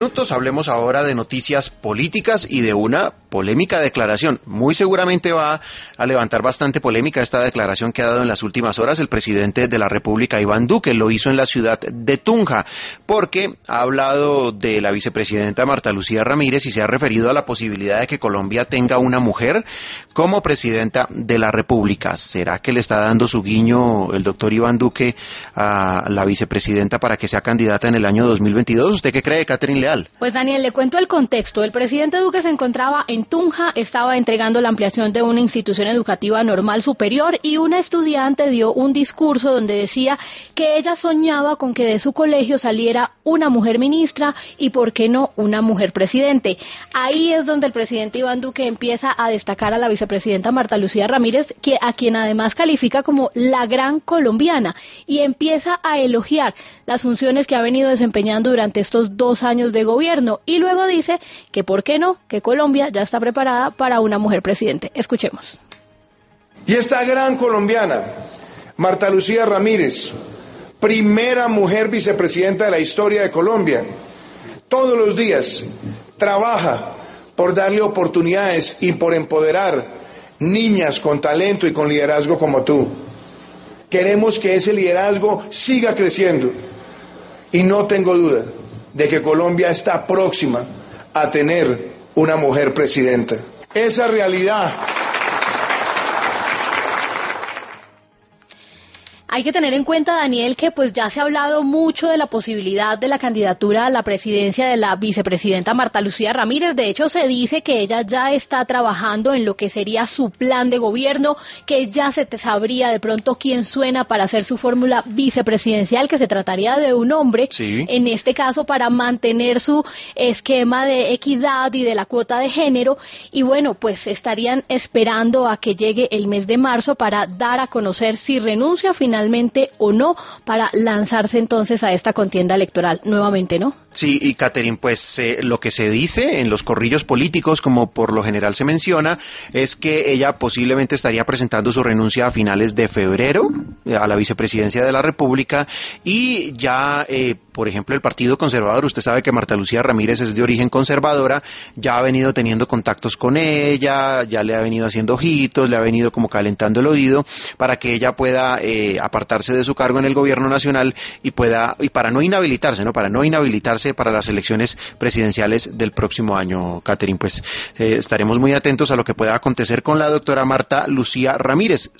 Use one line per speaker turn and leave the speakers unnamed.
Hablemos ahora de noticias políticas y de una polémica declaración. Muy seguramente va a levantar bastante polémica esta declaración que ha dado en las últimas horas el presidente de la República, Iván Duque. Lo hizo en la ciudad de Tunja, porque ha hablado de la vicepresidenta Marta Lucía Ramírez y se ha referido a la posibilidad de que Colombia tenga una mujer como presidenta de la República. ¿Será que le está dando su guiño el doctor Iván Duque a la vicepresidenta para que sea candidata en el año 2022? ¿Usted qué cree, Catherine Leal?
Pues Daniel, le cuento el contexto. El presidente Duque se encontraba en Tunja, estaba entregando la ampliación de una institución educativa normal superior y una estudiante dio un discurso donde decía que ella soñaba con que de su colegio saliera una mujer ministra y, ¿por qué no, una mujer presidente? Ahí es donde el presidente Iván Duque empieza a destacar a la vicepresidenta Marta Lucía Ramírez, a quien además califica como la gran colombiana, y empieza a elogiar las funciones que ha venido desempeñando durante estos 2 años de gobierno, y luego dice que por qué no, que Colombia ya está preparada para una mujer presidente. Escuchemos.
Y esta gran colombiana, Marta Lucía Ramírez, primera mujer vicepresidenta de la historia de Colombia, todos los días trabaja por darle oportunidades y por empoderar niñas con talento y con liderazgo como tú. Queremos que ese liderazgo siga creciendo y no tengo duda de que Colombia está próxima a tener una mujer presidenta. Esa realidad.
Hay que tener en cuenta, Daniel, que pues ya se ha hablado mucho de la posibilidad de la candidatura a la presidencia de la vicepresidenta Marta Lucía Ramírez. De hecho, se dice que ella ya está trabajando en lo que sería su plan de gobierno, que ya se sabría de pronto quién suena para hacer su fórmula vicepresidencial, que se trataría de un hombre, sí, en este caso para mantener su esquema de equidad y de la cuota de género. Y bueno, pues estarían esperando a que llegue el mes de marzo para dar a conocer si renuncia finalmente o no, para lanzarse entonces a esta contienda electoral nuevamente, ¿no?
Sí, y Catherine, pues lo que se dice en los corrillos políticos, como por lo general se menciona, es que ella posiblemente estaría presentando su renuncia a finales de febrero a la vicepresidencia de la República, y ya, por ejemplo, el Partido Conservador, usted sabe que Marta Lucía Ramírez es de origen conservadora, ya ha venido teniendo contactos con ella, ya le ha venido haciendo ojitos, le ha venido como calentando el oído para que ella pueda apartarse de su cargo en el gobierno nacional y para no inhabilitarse, para las elecciones presidenciales del próximo año. Catherine, pues estaremos muy atentos a lo que pueda acontecer con la doctora Marta Lucía Ramírez.